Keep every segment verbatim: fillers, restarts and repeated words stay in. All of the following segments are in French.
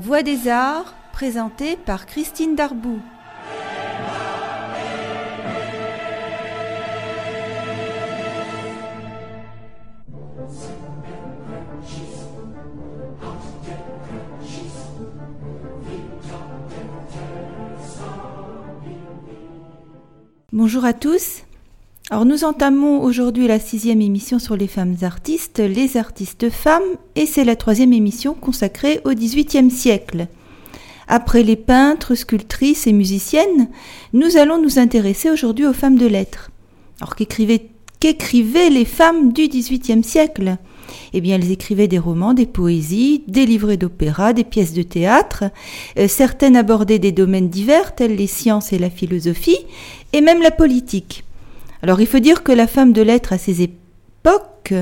Voix des Arts, présentée par Christine Darboux. Bonjour à tous. Alors nous entamons aujourd'hui la sixième émission sur les femmes artistes, les artistes femmes, et c'est la troisième émission consacrée au dix-huitième siècle. Après les peintres, sculptrices et musiciennes, nous allons nous intéresser aujourd'hui aux femmes de lettres. Alors qu'écrivaient, qu'écrivaient les femmes du dix-huitième siècle ? Eh bien, elles écrivaient des romans, des poésies, des livrets d'opéra, des pièces de théâtre. Euh, certaines abordaient des domaines divers, tels les sciences et la philosophie, et même la politique. Alors, il faut dire que la femme de lettres à ces époques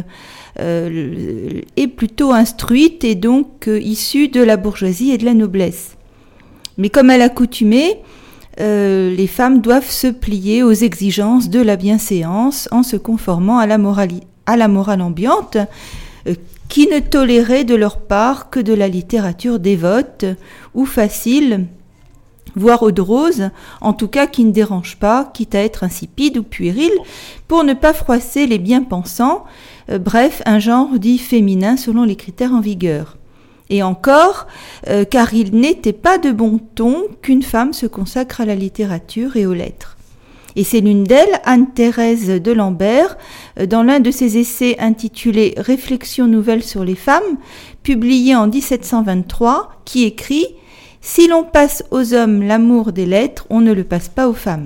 euh, est plutôt instruite et donc euh, issue de la bourgeoisie et de la noblesse. Mais comme à l'accoutumée, euh, les femmes doivent se plier aux exigences de la bienséance en se conformant à la, morali- à la morale ambiante, euh, qui ne tolérait de leur part que de la littérature dévote ou facile, voire eau de rose, en tout cas qui ne dérange pas, quitte à être insipide ou puéril, pour ne pas froisser les bien-pensants, euh, bref, un genre dit féminin selon les critères en vigueur. Et encore, euh, car il n'était pas de bon ton qu'une femme se consacre à la littérature et aux lettres. Et c'est l'une d'elles, Anne-Thérèse de Lambert, euh, dans l'un de ses essais intitulé « Réflexions nouvelles sur les femmes », publié en dix-sept cent vingt-trois, qui écrit « Si l'on passe aux hommes l'amour des lettres, on ne le passe pas aux femmes ».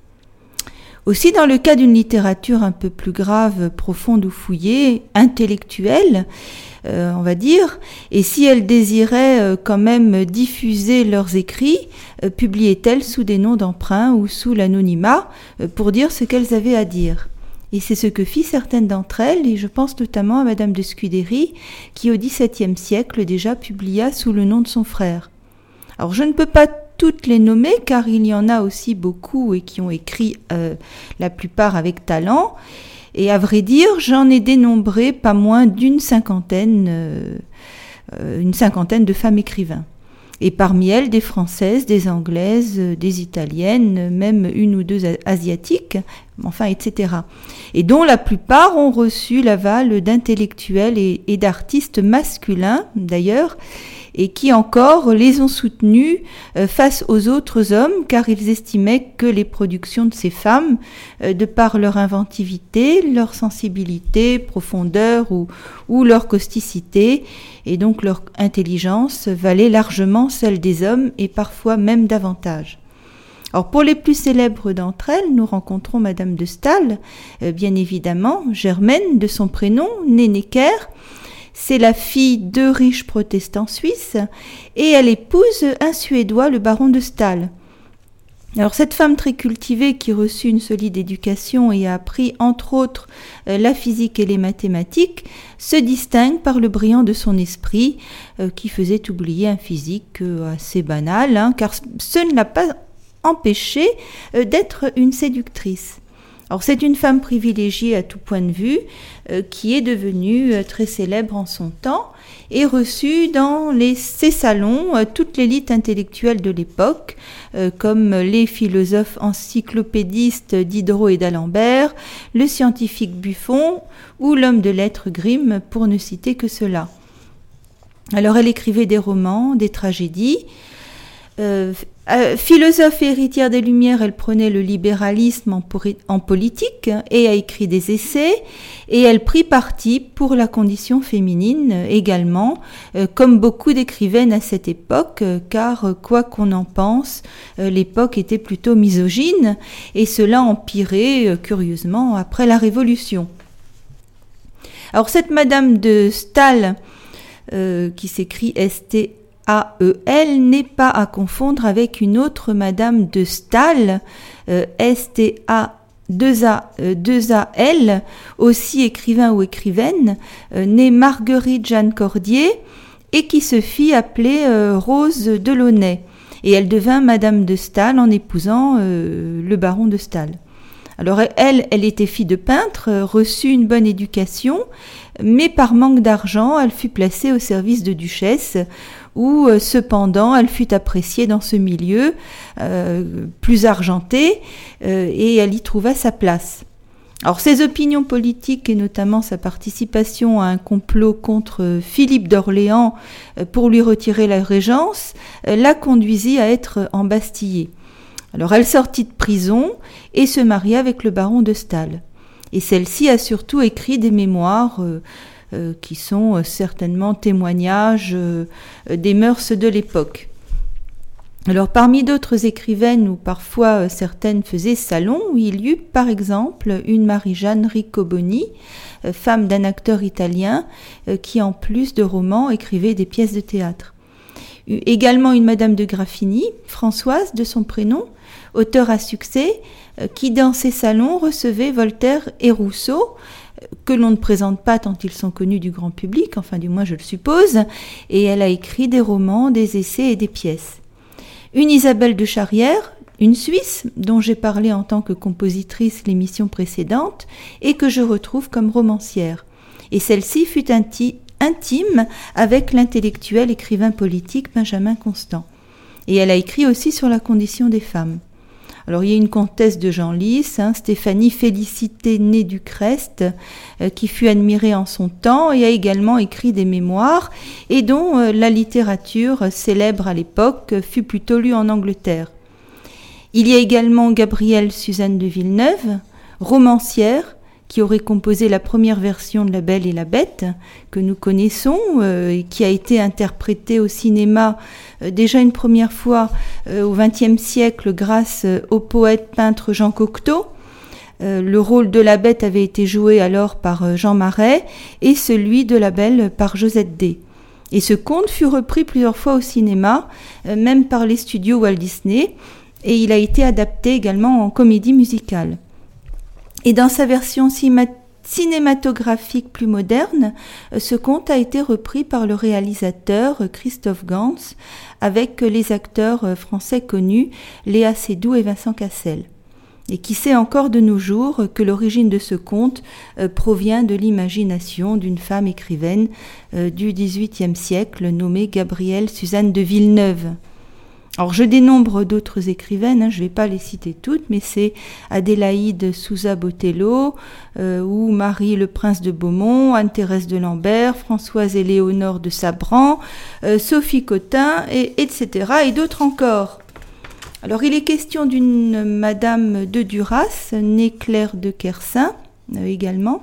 Aussi, dans le cas d'une littérature un peu plus grave, profonde ou fouillée, intellectuelle, euh, on va dire, et si elles désiraient euh, quand même diffuser leurs écrits, euh, publiaient-elles sous des noms d'emprunt ou sous l'anonymat euh, pour dire ce qu'elles avaient à dire. Et c'est ce que fit certaines d'entre elles, et je pense notamment à Madame de Scudéry, qui au dix-septième siècle déjà publia sous le nom de son frère. Alors je ne peux pas toutes les nommer, car il y en a aussi beaucoup et qui ont écrit euh, la plupart avec talent. Et à vrai dire, j'en ai dénombré pas moins d'une cinquantaine, euh, une cinquantaine de femmes écrivains. Et parmi elles, des Françaises, des Anglaises, des Italiennes, même une ou deux Asiatiques, enfin, et cetera. Et dont la plupart ont reçu l'aval d'intellectuels et, et d'artistes masculins, d'ailleurs, et qui encore les ont soutenus euh, face aux autres hommes, car ils estimaient que les productions de ces femmes, euh, de par leur inventivité, leur sensibilité, profondeur ou, ou leur causticité, et donc leur intelligence, valaient largement celle des hommes, et parfois même davantage. Alors pour les plus célèbres d'entre elles, nous rencontrons Madame de Staël, euh, bien évidemment, Germaine de son prénom, née Necker. C'est la fille de riches protestants suisses et elle épouse un Suédois, le baron de Staël. Alors cette femme très cultivée qui reçut une solide éducation et a appris entre autres euh, la physique et les mathématiques se distingue par le brillant de son esprit euh, qui faisait oublier un physique euh, assez banal, hein, car ce ne l'a pas empêchée euh, d'être une séductrice. Alors c'est une femme privilégiée à tout point de vue, euh, qui est devenue euh, très célèbre en son temps et reçue dans les, ses salons euh, toute l'élite intellectuelle de l'époque, euh, comme les philosophes encyclopédistes Diderot et d'Alembert, le scientifique Buffon ou l'homme de lettres Grimm, pour ne citer que cela. Alors elle écrivait des romans, des tragédies. Euh, euh, philosophe et héritière des Lumières, elle prenait le libéralisme en, pori- en politique et a écrit des essais, et elle prit parti pour la condition féminine également, euh, comme beaucoup d'écrivaines à cette époque, euh, car euh, quoi qu'on en pense, euh, l'époque était plutôt misogyne, et cela empirait euh, curieusement après la Révolution. Alors cette Madame de Staël, euh, qui s'écrit S T A E L, n'est pas à confondre avec une autre Madame de Staël, euh, S T A deux A L, aussi écrivain ou écrivaine, euh, née Marguerite Jeanne Cordier et qui se fit appeler euh, Rose Delaunay. Et elle devint Madame de Staël en épousant euh, le baron de Staël. Alors elle, elle était fille de peintre, reçut une bonne éducation, mais par manque d'argent, elle fut placée au service de duchesses, où euh, cependant elle fut appréciée dans ce milieu euh, plus argenté euh, et elle y trouva sa place. Alors ses opinions politiques et notamment sa participation à un complot contre Philippe d'Orléans pour lui retirer la régence la conduisit à être embastillée. Alors elle sortit de prison et se maria avec le baron de Staël. Et celle-ci a surtout écrit des mémoires euh, euh, qui sont euh, certainement témoignages euh, des mœurs de l'époque. Alors, parmi d'autres écrivaines où parfois euh, certaines faisaient salon, il y eut par exemple une Marie-Jeanne Riccoboni, euh, femme d'un acteur italien, euh, qui en plus de romans écrivait des pièces de théâtre. Eu également une Madame de Graffigny, Françoise de son prénom, auteure à succès, euh, qui dans ses salons recevait Voltaire et Rousseau, euh, que l'on ne présente pas tant ils sont connus du grand public, enfin du moins je le suppose, et elle a écrit des romans, des essais et des pièces. Une Isabelle de Charrière, une Suisse, dont j'ai parlé en tant que compositrice l'émission précédente, et que je retrouve comme romancière. Et celle-ci fut inti- intime avec l'intellectuel écrivain politique Benjamin Constant. Et elle a écrit aussi sur la condition des femmes. Alors il y a une comtesse de Genlis, hein, Stéphanie Félicité née du Crest, euh, qui fut admirée en son temps et a également écrit des mémoires et dont euh, la littérature euh, célèbre à l'époque euh, fut plutôt lue en Angleterre. Il y a également Gabrielle Suzanne de Villeneuve, romancière, qui aurait composé la première version de La Belle et la Bête, que nous connaissons, euh, et qui a été interprétée au cinéma euh, déjà une première fois euh, au vingtième siècle grâce euh, au poète peintre Jean Cocteau. Euh, le rôle de la Bête avait été joué alors par euh, Jean Marais et celui de la Belle par Josette Day. Et ce conte fut repris plusieurs fois au cinéma, euh, même par les studios Walt Disney, et il a été adapté également en comédie musicale. Et dans sa version cinématographique plus moderne, ce conte a été repris par le réalisateur Christophe Gans avec les acteurs français connus Léa Seydoux et Vincent Cassel. Et qui sait encore de nos jours que l'origine de ce conte provient de l'imagination d'une femme écrivaine du dix-huitième siècle nommée Gabrielle Suzanne de Villeneuve. Alors je dénombre d'autres écrivaines, hein, je ne vais pas les citer toutes, mais c'est Adélaïde Souza Botelho, euh, ou Marie le Prince de Beaumont, Anne-Thérèse de Lambert, Françoise Éléonore de Sabran, euh, Sophie Cotin, et, etc. et d'autres encore. Alors il est question d'une Madame de Duras, née Claire de Kersin, euh, également,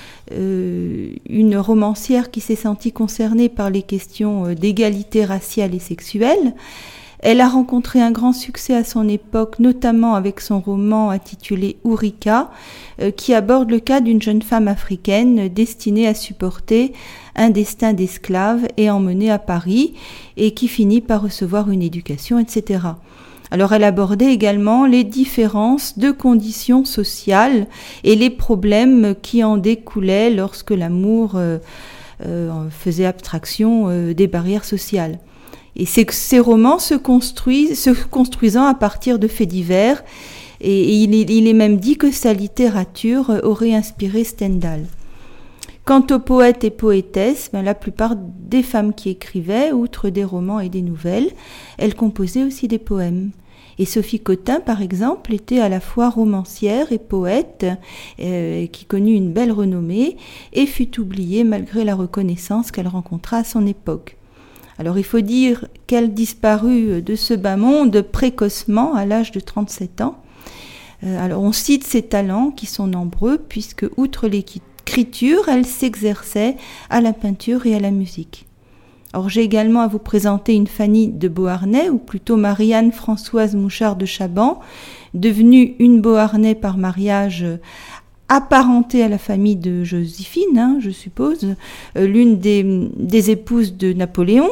euh, une romancière qui s'est sentie concernée par les questions d'égalité raciale et sexuelle. Elle a rencontré un grand succès à son époque, notamment avec son roman intitulé Ourika, euh, qui aborde le cas d'une jeune femme africaine destinée à supporter un destin d'esclave et emmenée à Paris, et qui finit par recevoir une éducation, et cetera. Alors elle abordait également les différences de conditions sociales et les problèmes qui en découlaient lorsque l'amour euh, euh, faisait abstraction euh, des barrières sociales. Et ces, ces romans se construisent, se construisant à partir de faits divers, et, et il, est, il est même dit que sa littérature aurait inspiré Stendhal. Quant aux poètes et poétesses, ben, la plupart des femmes qui écrivaient, outre des romans et des nouvelles, elles composaient aussi des poèmes. Et Sophie Cotin, par exemple, était à la fois romancière et poète, euh, qui connut une belle renommée, et fut oubliée malgré la reconnaissance qu'elle rencontra à son époque. Alors il faut dire qu'elle disparut de ce bas monde précocement à l'âge de trente-sept ans. Euh, alors on cite ses talents qui sont nombreux puisque outre l'écriture, elle s'exerçait à la peinture et à la musique. Alors j'ai également à vous présenter une Fanny de Beauharnais, ou plutôt Marie-Anne Françoise Mouchard de Chaban, devenue une Beauharnais par mariage apparentée à la famille de Joséphine, hein, je suppose, euh, l'une des, des épouses de Napoléon.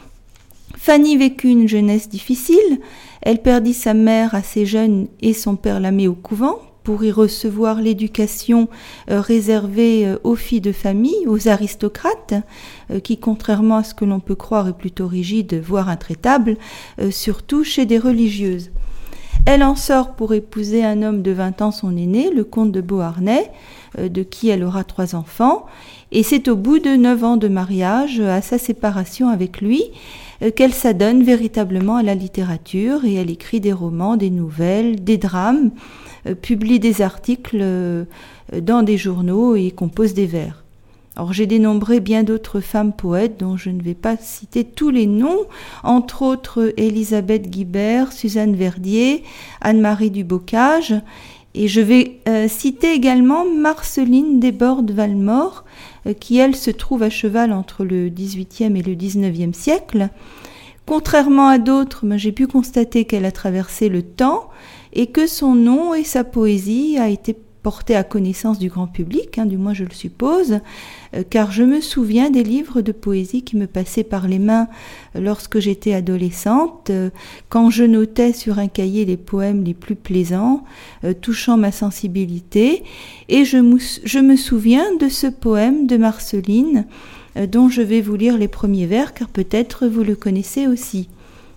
Fanny vécut une jeunesse difficile. Elle perdit sa mère assez jeune et son père la mit au couvent pour y recevoir l'éducation euh, réservée euh, aux filles de famille, aux aristocrates, euh, qui, contrairement à ce que l'on peut croire, est plutôt rigide, voire intraitable, euh, surtout chez des religieuses. Elle en sort pour épouser un homme de vingt ans, son aîné, le comte de Beauharnais, euh, de qui elle aura trois enfants. Et c'est au bout de neuf ans de mariage, à sa séparation avec lui, euh, qu'elle s'adonne véritablement à la littérature et elle écrit des romans, des nouvelles, des drames, euh, publie des articles euh, dans des journaux et compose des vers. Alors j'ai dénombré bien d'autres femmes poètes dont je ne vais pas citer tous les noms, entre autres Élisabeth Guibert, Suzanne Verdier, Anne-Marie Dubocage, et je vais euh, citer également Marceline Desbordes-Valmore, euh, qui elle se trouve à cheval entre le dix-huitième et le dix-neuvième siècle. Contrairement à d'autres, ben, j'ai pu constater qu'elle a traversé le temps et que son nom et sa poésie a été porté à connaissance du grand public, hein, du moins je le suppose, euh, car je me souviens des livres de poésie qui me passaient par les mains euh, lorsque j'étais adolescente, euh, quand je notais sur un cahier les poèmes les plus plaisants, euh, touchant ma sensibilité, et je, mou- je me souviens de ce poème de Marceline, euh, dont je vais vous lire les premiers vers, car peut-être vous le connaissez aussi.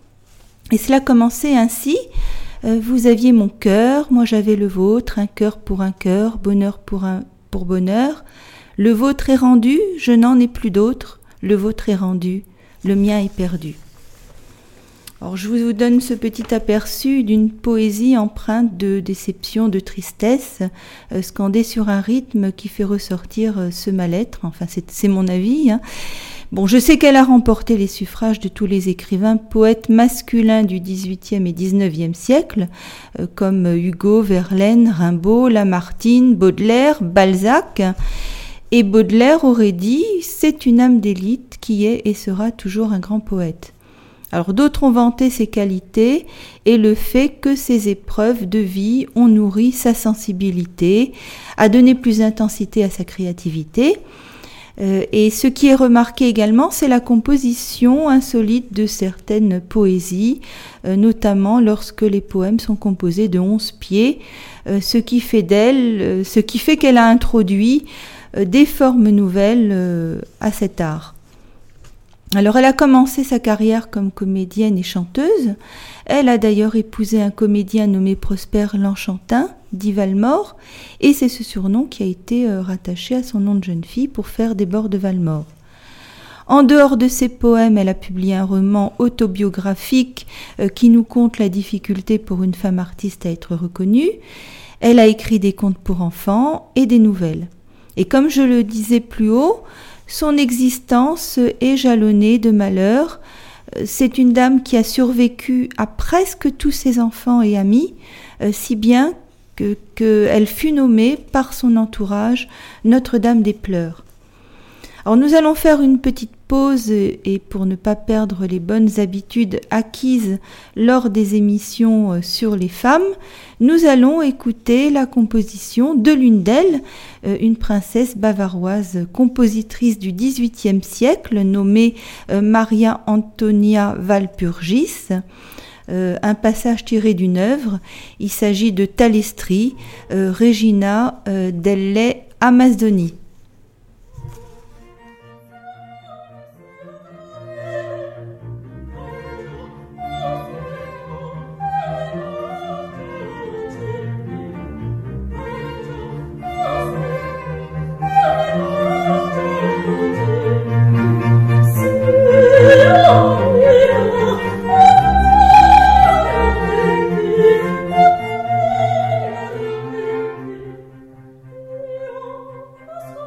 Et cela commençait ainsi. Vous aviez mon cœur, moi j'avais le vôtre, un cœur pour un cœur, bonheur pour un pour bonheur. Le vôtre est rendu, je n'en ai plus d'autre. Le vôtre est rendu, le mien est perdu. Alors je vous donne ce petit aperçu d'une poésie empreinte de déception, de tristesse, euh, scandée sur un rythme qui fait ressortir euh, ce mal-être. Enfin c'est, c'est mon avis, hein. Bon, je sais qu'elle a remporté les suffrages de tous les écrivains poètes masculins du dix-huitième et dix-neuvième siècle, euh, comme Hugo, Verlaine, Rimbaud, Lamartine, Baudelaire, Balzac. Et Baudelaire aurait dit « C'est une âme d'élite qui est et sera toujours un grand poète ». Alors d'autres ont vanté ses qualités et le fait que ses épreuves de vie ont nourri sa sensibilité, a donné plus d'intensité à sa créativité. Euh, et ce qui est remarqué également, c'est la composition insolite de certaines poésies, euh, notamment lorsque les poèmes sont composés de onze pieds, euh, ce qui fait d'elle, euh, ce qui fait qu'elle a introduit euh, des formes nouvelles euh, à cet art. Alors elle a commencé sa carrière comme comédienne et chanteuse. Elle a d'ailleurs épousé un comédien nommé Prosper Lanchantin, dit Valmore, et c'est ce surnom qui a été euh, rattaché à son nom de jeune fille pour faire des bords de Valmore. En dehors de ses poèmes, elle a publié un roman autobiographique euh, qui nous conte la difficulté pour une femme artiste à être reconnue. Elle a écrit des contes pour enfants et des nouvelles. Et comme je le disais plus haut, son existence est jalonnée de malheurs. C'est une dame qui a survécu à presque tous ses enfants et amis, euh, si bien que, qu'elle fut nommée par son entourage Notre-Dame des Pleurs. Alors nous allons faire une petite pause et pour ne pas perdre les bonnes habitudes acquises lors des émissions sur les femmes, nous allons écouter la composition de l'une d'elles, une princesse bavaroise compositrice du dix-huitième siècle nommée Maria Antonia Walpurgis. Euh, un passage tiré d'une œuvre. Il s'agit de Talestri, euh, Regina euh, delle Amazzoni. Oh,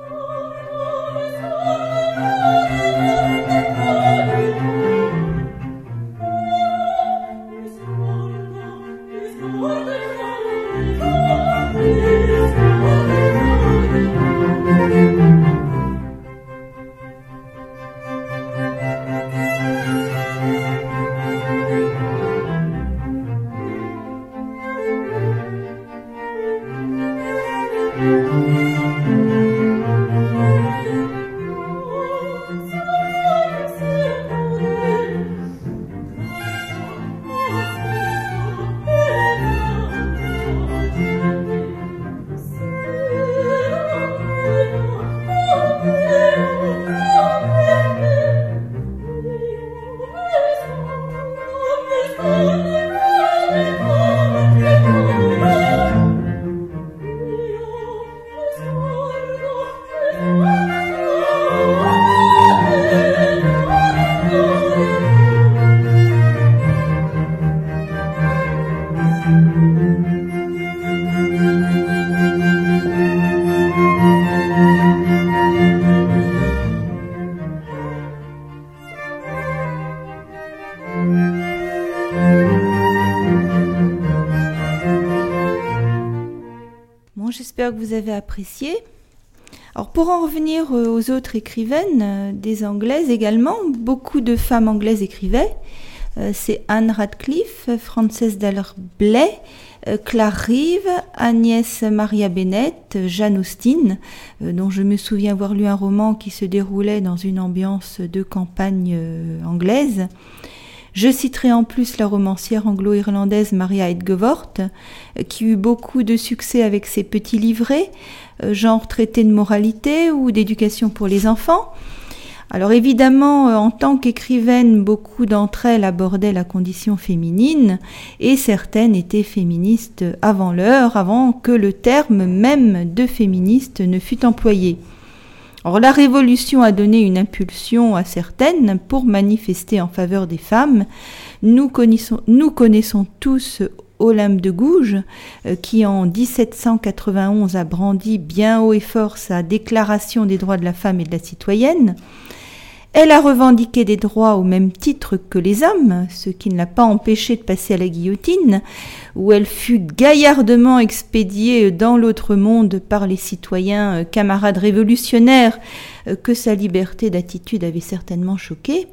j'espère que vous avez apprécié. Alors pour en revenir aux autres écrivaines, des anglaises également, beaucoup de femmes anglaises écrivaient. C'est Anne Radcliffe, Frances Dalley, Clare Reeve, Agnès Maria Bennett, Jane Austen, dont je me souviens avoir lu un roman qui se déroulait dans une ambiance de campagne anglaise. Je citerai en plus la romancière anglo-irlandaise Maria Edgeworth, qui eut beaucoup de succès avec ses petits livrets, genre traités de moralité ou d'éducation pour les enfants. Alors évidemment, en tant qu'écrivaine, beaucoup d'entre elles abordaient la condition féminine et certaines étaient féministes avant l'heure, avant que le terme même de féministe ne fût employé. Or, la Révolution a donné une impulsion à certaines pour manifester en faveur des femmes. Nous connaissons, nous connaissons tous Olympe de Gouges, euh, qui en dix-sept cent quatre-vingt-onze a brandi bien haut et fort sa déclaration des droits de la femme et de la citoyenne. Elle a revendiqué des droits au même titre que les hommes, ce qui ne l'a pas empêchée de passer à la guillotine, où elle fut gaillardement expédiée dans l'autre monde par les citoyens camarades révolutionnaires que sa liberté d'attitude avait certainement choqué.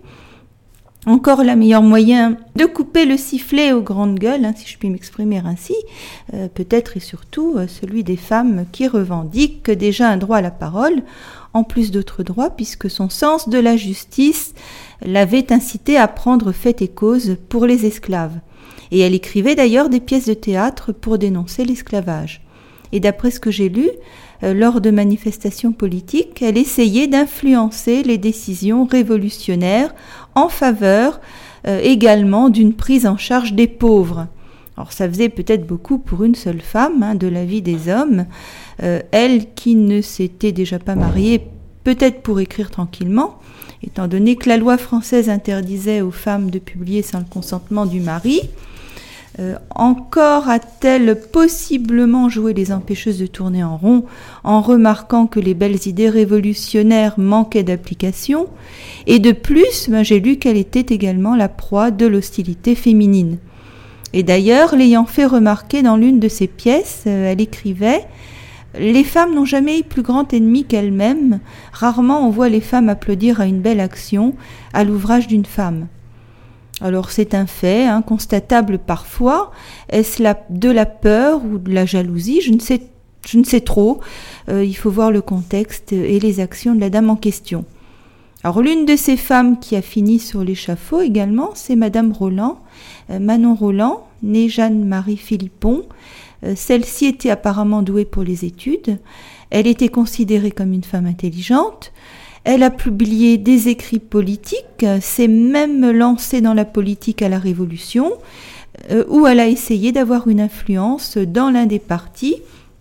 Encore le meilleur moyen de couper le sifflet aux grandes gueules, hein, si je puis m'exprimer ainsi, euh, peut-être et surtout euh, celui des femmes qui revendiquent déjà un droit à la parole, en plus d'autres droits, puisque son sens de la justice l'avait incité à prendre fait et cause pour les esclaves. Et elle écrivait d'ailleurs des pièces de théâtre pour dénoncer l'esclavage. Et d'après ce que j'ai lu, euh, lors de manifestations politiques, elle essayait d'influencer les décisions révolutionnaires en faveur euh, également d'une prise en charge des pauvres. Alors ça faisait peut-être beaucoup pour une seule femme, hein, de la vie des hommes, euh, elle qui ne s'était déjà pas mariée, peut-être pour écrire tranquillement, étant donné que la loi française interdisait aux femmes de publier sans le consentement du mari. Euh, encore a-t-elle possiblement joué les empêcheuses de tourner en rond en remarquant que les belles idées révolutionnaires manquaient d'application, et de plus, ben, j'ai lu qu'elle était également la proie de l'hostilité féminine. Et d'ailleurs, l'ayant fait remarquer dans l'une de ses pièces, euh, elle écrivait « Les femmes n'ont jamais eu plus grand ennemi qu'elles-mêmes. Rarement on voit les femmes applaudir à une belle action, à l'ouvrage d'une femme. » Alors c'est un fait, hein, constatable parfois. Est-ce la, de la peur ou de la jalousie ? Je ne sais, je ne sais trop. Euh, il faut voir le contexte et les actions de la dame en question. Alors l'une de ces femmes qui a fini sur l'échafaud également, c'est Madame Roland, euh, Manon Roland, née Jeanne-Marie Philippon. Euh, celle-ci était apparemment douée pour les études. Elle était considérée comme une femme intelligente. Elle a publié des écrits politiques, s'est même lancée dans la politique à la Révolution, euh, où elle a essayé d'avoir une influence dans l'un des partis,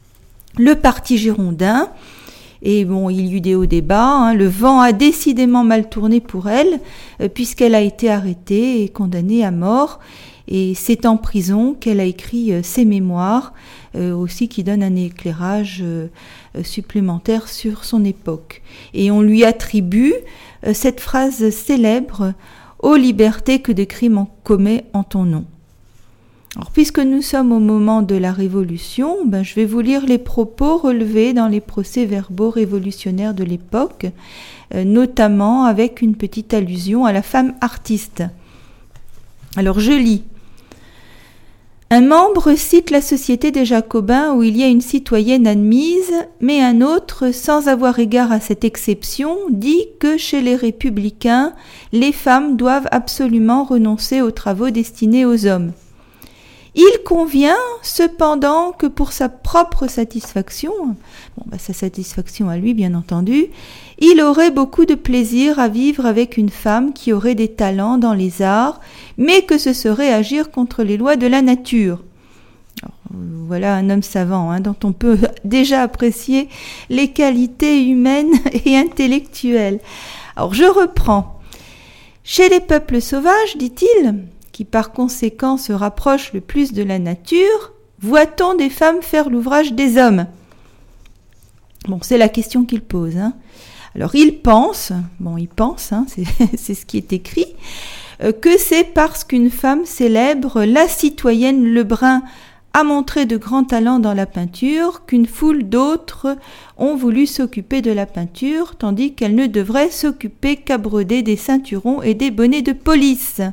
le parti girondin. Et bon, il y eut des hauts des bas, hein. Le vent a décidément mal tourné pour elle, euh, puisqu'elle a été arrêtée et condamnée à mort. Et c'est en prison qu'elle a écrit euh, ses mémoires, euh, aussi qui donnent un éclairage euh, euh, supplémentaire sur son époque. Et on lui attribue euh, cette phrase célèbre « Ô liberté, que de crimes on commet en ton nom ». Alors, puisque nous sommes au moment de la Révolution, ben, je vais vous lire les propos relevés dans les procès-verbaux révolutionnaires de l'époque, euh, notamment avec une petite allusion à la femme artiste. Alors, je lis. Un membre cite la Société des Jacobins où il y a une citoyenne admise, mais un autre, sans avoir égard à cette exception, dit que chez les républicains, les femmes doivent absolument renoncer aux travaux destinés aux hommes. Il convient cependant que pour sa propre satisfaction, bon, bah, sa satisfaction à lui bien entendu, il aurait beaucoup de plaisir à vivre avec une femme qui aurait des talents dans les arts, mais que ce serait agir contre les lois de la nature. Alors, voilà un homme savant, hein, dont on peut déjà apprécier les qualités humaines et intellectuelles. Alors je reprends. Chez les peuples sauvages, dit-il, qui par conséquent se rapprochent le plus de la nature, voit-on des femmes faire l'ouvrage des hommes ? Bon, c'est la question qu'il pose. Hein. Alors, il pense, bon, il pense, hein, c'est, c'est ce qui est écrit, euh, que c'est parce qu'une femme célèbre, la citoyenne Lebrun, a montré de grands talents dans la peinture, qu'une foule d'autres ont voulu s'occuper de la peinture, tandis qu'elle ne devrait s'occuper qu'à broder des ceinturons et des bonnets de police.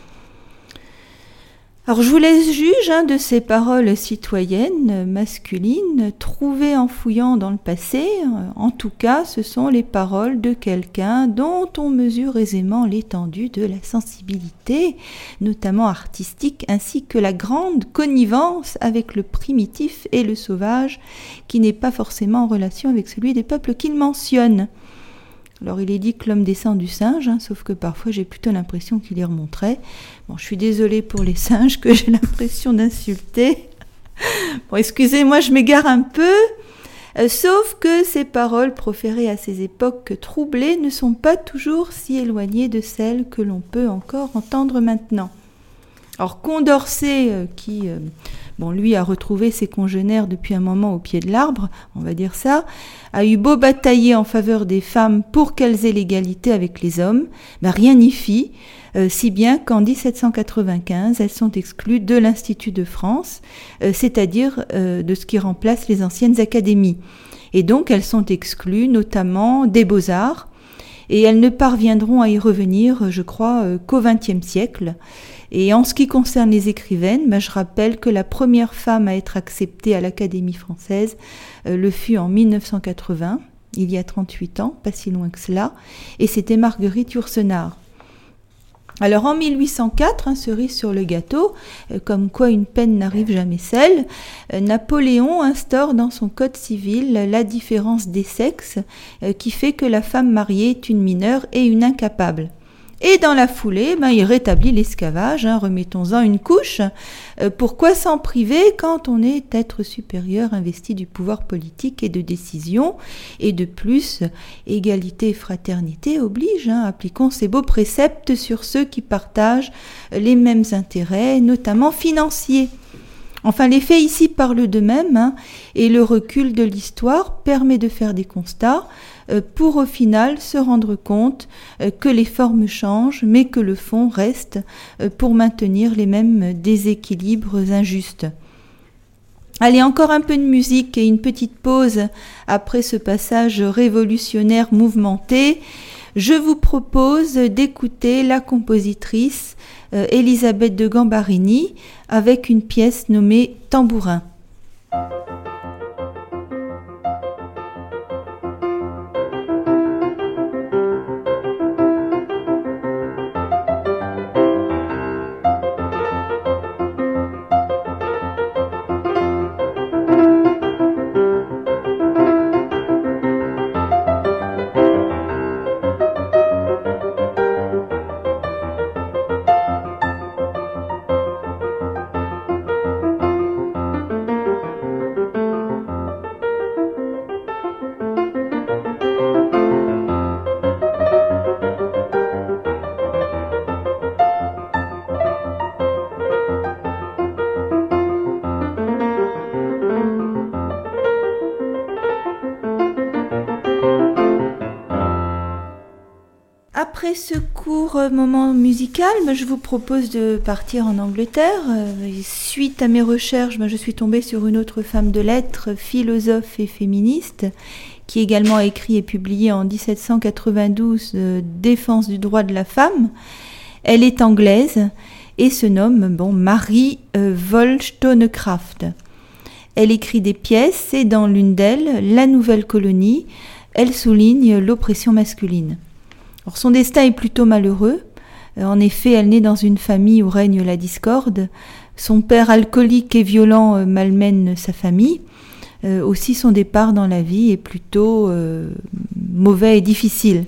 Alors je vous laisse juge hein, de ces paroles citoyennes, masculines, trouvées en fouillant dans le passé. En tout cas, ce sont les paroles de quelqu'un dont on mesure aisément l'étendue de la sensibilité, notamment artistique, ainsi que la grande connivence avec le primitif et le sauvage, qui n'est pas forcément en relation avec celui des peuples qu'il mentionne. Alors il est dit que l'homme descend du singe, hein, sauf que parfois j'ai plutôt l'impression qu'il y remonterait. Bon, je suis désolée pour les singes que j'ai l'impression d'insulter. Bon, excusez-moi, je m'égare un peu. Euh, sauf que ces paroles proférées à ces époques troublées ne sont pas toujours si éloignées de celles que l'on peut encore entendre maintenant. Alors Condorcet, euh, qui... Euh, Bon, lui a retrouvé ses congénères depuis un moment au pied de l'arbre, on va dire ça, a eu beau batailler en faveur des femmes pour qu'elles aient l'égalité avec les hommes, ben rien n'y fit, euh, si bien qu'en dix-sept cent quatre-vingt-quinze, elles sont exclues de l'Institut de France, euh, c'est-à-dire euh, de ce qui remplace les anciennes académies. Et donc, elles sont exclues notamment des beaux-arts, et elles ne parviendront à y revenir, je crois, euh, qu'au vingtième siècle. Et en ce qui concerne les écrivaines, ben je rappelle que la première femme à être acceptée à l'Académie française euh, le fut en mille neuf cent quatre-vingts, il y a trente-huit ans, pas si loin que cela, et c'était Marguerite Yourcenar. Alors en mille huit cent quatre, hein, cerise sur le gâteau, euh, comme quoi une peine n'arrive jamais seule, euh, Napoléon instaure dans son code civil la différence des sexes euh, qui fait que la femme mariée est une mineure et une incapable. Et dans la foulée, ben, il rétablit l'esclavage, hein, remettons-en une couche. Euh, pourquoi s'en priver quand on est être supérieur investi du pouvoir politique et de décision? Et de plus, égalité et fraternité oblige, hein, appliquons ces beaux préceptes sur ceux qui partagent les mêmes intérêts, notamment financiers. Enfin, les faits ici parlent d'eux-mêmes, hein, et le recul de l'histoire permet de faire des constats euh, pour au final se rendre compte euh, que les formes changent, mais que le fond reste euh, pour maintenir les mêmes déséquilibres injustes. Allez, encore un peu de musique et une petite pause après ce passage révolutionnaire mouvementé. Je vous propose d'écouter la compositrice euh, Elisabeth de Gambarini avec une pièce nommée Tambourin. Après ce court moment musical, je vous propose de partir en Angleterre. Suite à mes recherches, je suis tombée sur une autre femme de lettres, philosophe et féministe, qui également a écrit et publié en dix-sept cent quatre-vingt-douze euh, Défense du droit de la femme. Elle est anglaise et se nomme bon, Marie euh, Wollstonecraft. Elle écrit des pièces et dans l'une d'elles, La Nouvelle Colonie, elle souligne l'oppression masculine. Alors, son destin est plutôt malheureux. En effet, elle naît dans une famille où règne la discorde. Son père alcoolique et violent malmène sa famille. Euh, aussi, son départ dans la vie est plutôt euh, mauvais et difficile.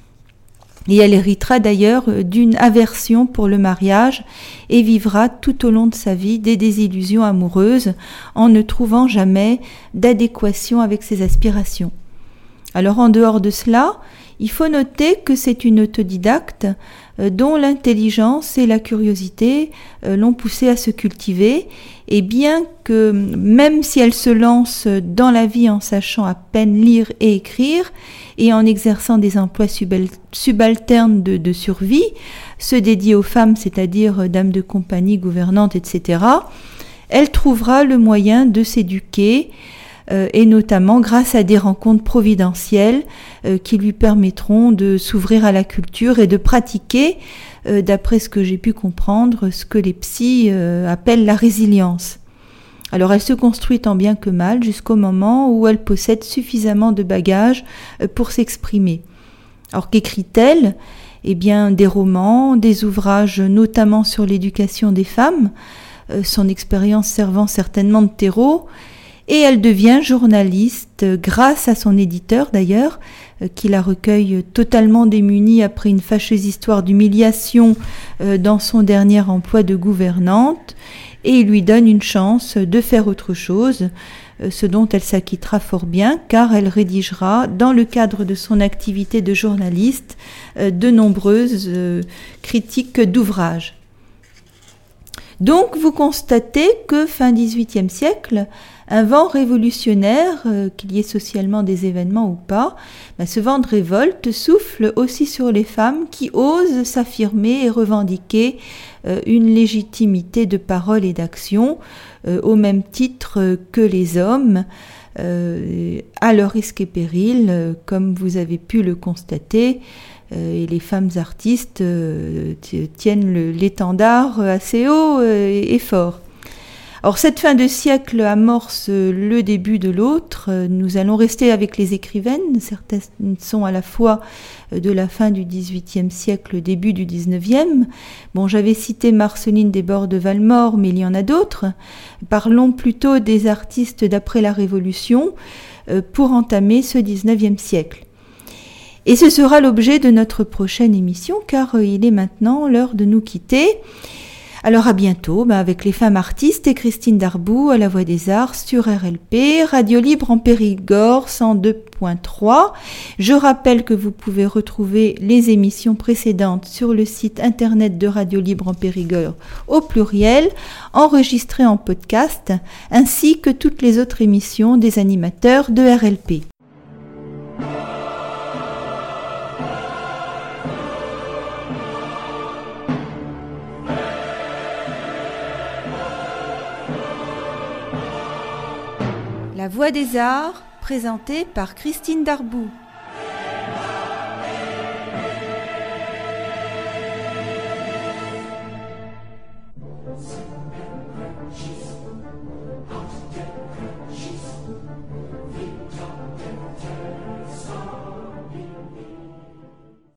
Et elle héritera d'ailleurs d'une aversion pour le mariage et vivra tout au long de sa vie des désillusions amoureuses en ne trouvant jamais d'adéquation avec ses aspirations. Alors, en dehors de cela, il faut noter que c'est une autodidacte euh, dont l'intelligence et la curiosité euh, l'ont poussée à se cultiver, et bien que même si elle se lance dans la vie en sachant à peine lire et écrire, et en exerçant des emplois subal- subalternes de, de survie, ceux dédiés aux femmes, c'est-à-dire dames de compagnie, gouvernantes, et cetera, elle trouvera le moyen de s'éduquer, euh, et notamment grâce à des rencontres providentielles euh, qui lui permettront de s'ouvrir à la culture et de pratiquer, euh, d'après ce que j'ai pu comprendre, ce que les psys euh, appellent la résilience. Alors elle se construit tant bien que mal jusqu'au moment où elle possède suffisamment de bagages pour s'exprimer. Alors qu'écrit-elle ? Eh bien des romans, des ouvrages notamment sur l'éducation des femmes, son expérience servant certainement de terreau, et elle devient journaliste grâce à son éditeur d'ailleurs, qui la recueille totalement démunie après une fâcheuse histoire d'humiliation dans son dernier emploi de gouvernante, et il lui donne une chance de faire autre chose, ce dont elle s'acquittera fort bien, car elle rédigera, dans le cadre de son activité de journaliste, de nombreuses critiques d'ouvrages. Donc, vous constatez que fin dix-huitième siècle, un vent révolutionnaire, euh, qu'il y ait socialement des événements ou pas, ben, ce vent de révolte souffle aussi sur les femmes qui osent s'affirmer et revendiquer euh, une légitimité de parole et d'action, euh, au même titre que les hommes, euh, à leur risque et péril, euh, comme vous avez pu le constater. Et les femmes artistes euh, tiennent le, l'étendard assez haut et, et fort. Or, cette fin de siècle amorce le début de l'autre. Nous allons rester avec les écrivaines. Certaines sont à la fois de la fin du dix-huitième siècle, début du dix-neuvième. Bon, j'avais cité Marceline Desbordes de Valmore, mais il y en a d'autres. Parlons plutôt des artistes d'après la Révolution euh, pour entamer ce dix-neuvième siècle. Et ce sera l'objet de notre prochaine émission, car il est maintenant l'heure de nous quitter. Alors à bientôt, bah avec les femmes artistes et Christine Darboux à la Voix des Arts sur R L P, Radio Libre en Périgord cent deux point trois. Je rappelle que vous pouvez retrouver les émissions précédentes sur le site internet de Radio Libre en Périgord au pluriel, enregistrées en podcast, ainsi que toutes les autres émissions des animateurs de R L P. La Voix des Arts, présentée par Christine Darboux.